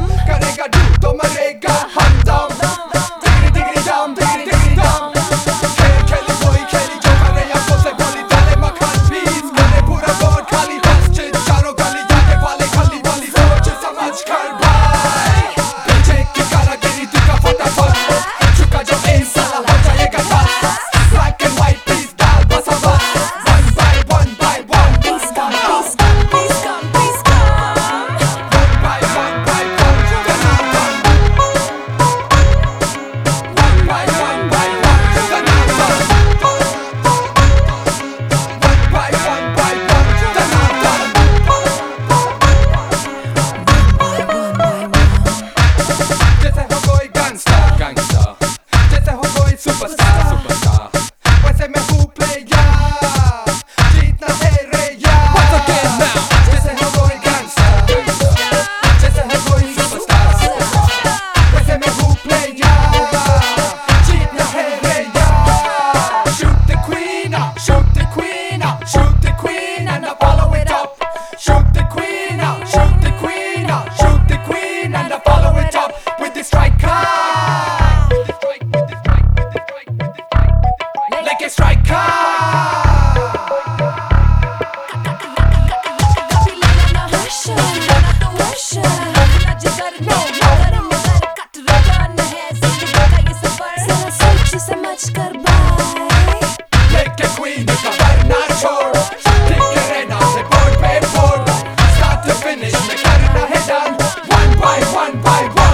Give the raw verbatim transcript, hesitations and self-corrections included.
करेगा डू तो मरेगा हमदम डिगरी डिगरी डम डिगरी डिगरी डम खेल खेली कोई खेली जो करे या बोले गोली डाले मखान पीस करे पूरा बोर्ड खाली बस चित चारों गली जाने वाले खाली वाली सोच समझ कर भाई पीछे की कारागिरी तू का फटाफट चुका जो इंसान हो जाएगा बस black and white please डाल बस अब one by one by one Please come, please come, please come, please come. one by one by one then I'm done one by one by one then I'm done one by one by one then I'm done जैसे हो कोई gangster gangster जैसे हो कोई superstar superstar वैसे मैं हूँ player जीतना है रे यार Once again now जैसे हो कोई गैंगस्टर गैंगस्टर जैसे हो कोई सुपरस्टार सुपरस्टार वैसे मैं हूँ प्लेयर जीतना है रे यार Shoot the queen up shoot the queen up shoot the queen and I follow it up Shoot the queen up shoot the queen up shoot the queen and I follow it up with the striker like a striker समझ कर bye like a queen का वरना छोड़ ठीक है रहना से board पे बोर्ड start to finish में करना है done one by one by one